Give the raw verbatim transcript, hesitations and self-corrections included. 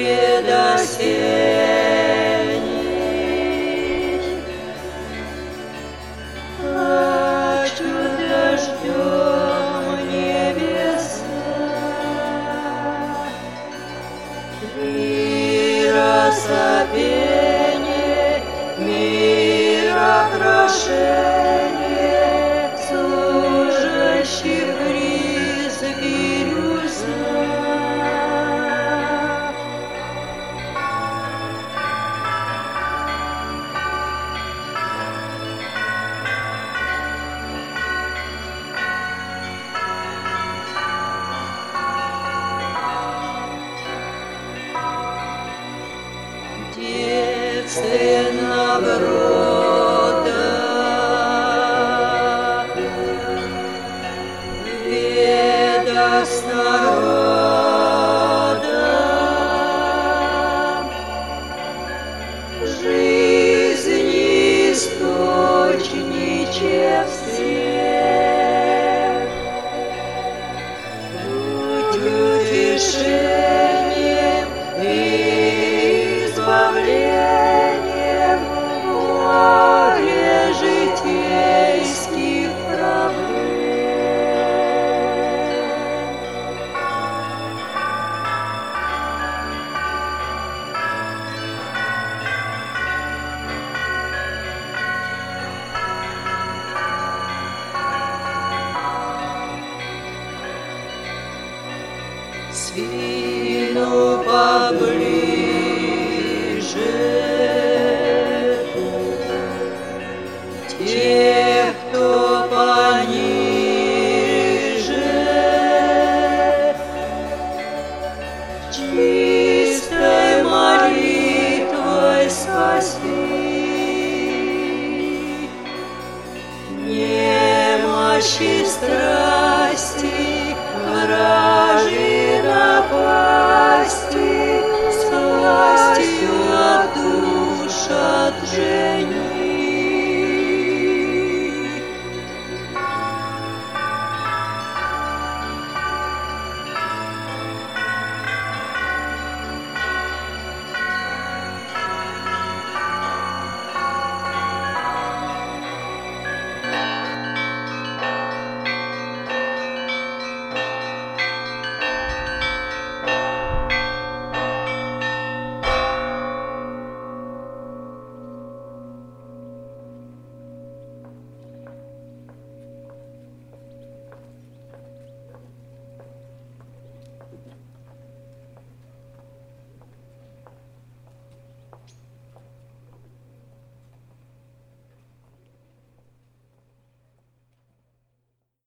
предосенний. Плачут дождем небеса, мира сопение, мира прошение, служащих бриз бирюза. Девственного рода, ведость народа, жизни источниче всех, путь утешением и избавлением в море житейских проблем. Свину поближе тех, кто пониже, чистой молитвой спаси, немощи страсти враг.